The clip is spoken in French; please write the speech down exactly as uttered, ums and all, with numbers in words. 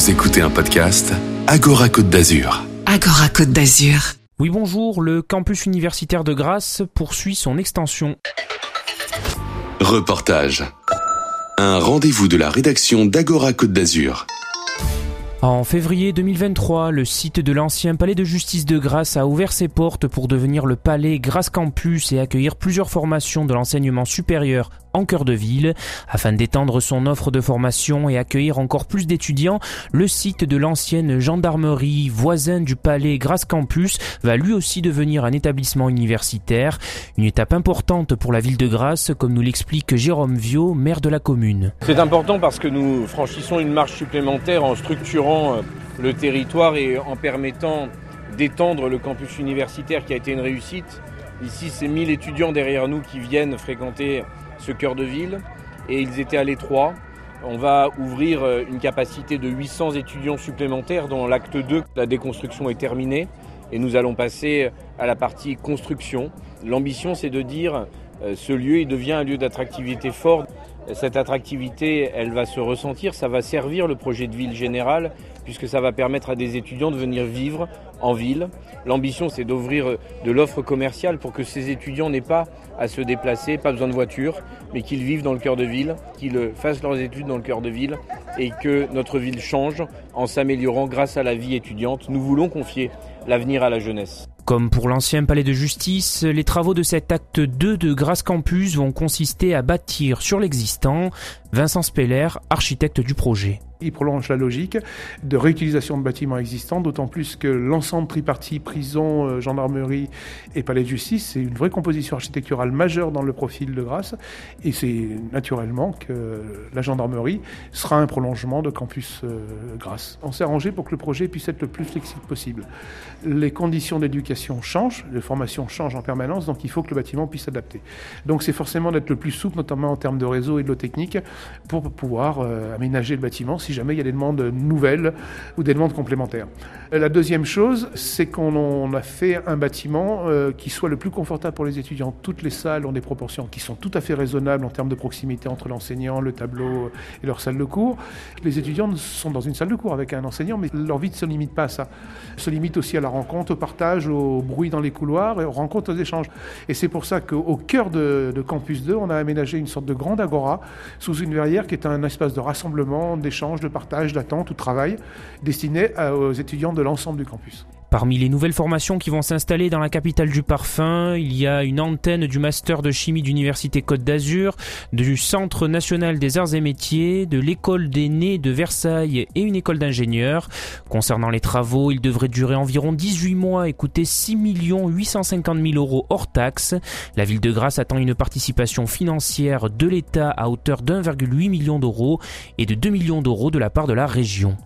Vous écoutez un podcast Agora Côte d'Azur. Agora Côte d'Azur. Oui, bonjour, le campus universitaire de Grasse poursuit son extension. Reportage. Un rendez-vous de la rédaction d'Agora Côte d'Azur. En février deux mille vingt-trois, le site de l'ancien palais de justice de Grasse a ouvert ses portes pour devenir le palais Grasse Campus et accueillir plusieurs formations de l'enseignement supérieur en cœur de ville. Afin d'étendre son offre de formation et accueillir encore plus d'étudiants, le site de l'ancienne gendarmerie voisin du palais Grasse Campus va lui aussi devenir un établissement universitaire. Une étape importante pour la ville de Grasse, comme nous l'explique Jérôme Viau, maire de la commune. C'est important parce que nous franchissons une marche supplémentaire en structurant le territoire et en permettant d'étendre le campus universitaire qui a été une réussite. Ici, c'est mille étudiants derrière nous qui viennent fréquenter ce cœur de ville et ils étaient à l'étroit. On va ouvrir une capacité de huit cents étudiants supplémentaires dans l'acte deux. La déconstruction est terminée et nous allons passer à la partie construction. L'ambition, c'est de dire euh, ce lieu il devient un lieu d'attractivité fort. Cette attractivité, elle va se ressentir, ça va servir le projet de ville général puisque ça va permettre à des étudiants de venir vivre en ville. L'ambition, c'est d'ouvrir de l'offre commerciale pour que ces étudiants n'aient pas à se déplacer, pas besoin de voiture, mais qu'ils vivent dans le cœur de ville, qu'ils fassent leurs études dans le cœur de ville et que notre ville change en s'améliorant grâce à la vie étudiante. Nous voulons confier l'avenir à la jeunesse. Comme pour l'ancien palais de justice, les travaux de cet acte deux de Grasse Campus vont consister à bâtir sur l'existant. Vincent Speller, architecte du projet. Il prolonge la logique de réutilisation de bâtiments existants, d'autant plus que l'ensemble tripartite, prison, gendarmerie et palais de justice, c'est une vraie composition architecturale majeure dans le profil de Grasse. Et c'est naturellement que la gendarmerie sera un prolongement de campus euh, Grasse. On s'est arrangé pour que le projet puisse être le plus flexible possible. Les conditions d'éducation changent, les formations changent en permanence, donc il faut que le bâtiment puisse s'adapter. Donc c'est forcément d'être le plus souple, notamment en termes de réseau et de l'eau technique, pour pouvoir euh, aménager le bâtiment si jamais il y a des demandes nouvelles ou des demandes complémentaires. La deuxième chose, c'est qu'on a fait un bâtiment euh, qui soit le plus confortable pour les étudiants. Toutes les salles ont des proportions qui sont tout à fait raisonnables en termes de proximité entre l'enseignant, le tableau et leur salle de cours. Les étudiants sont dans une salle de cours avec un enseignant, mais leur vie ne se limite pas à ça. Elle se limite aussi à la rencontre, au partage, au bruit dans les couloirs et aux rencontres, aux échanges. Et c'est pour ça qu'au cœur de, de Campus deux, on a aménagé une sorte de grande agora sous une verrière qui est un espace de rassemblement, d'échange, de partage, d'attente ou de travail destiné aux étudiants de l'ensemble du campus. Parmi les nouvelles formations qui vont s'installer dans la capitale du parfum, il y a une antenne du master de chimie d'Université Côte d'Azur, du Centre national des arts et métiers, de l'école des nés de Versailles et une école d'ingénieurs. Concernant les travaux, ils devraient durer environ dix-huit mois et coûter six millions huit cent cinquante mille euros hors taxes. La ville de Grasse attend une participation financière de l'État à hauteur d'un virgule huit million d'euros et de deux millions d'euros de la part de la région.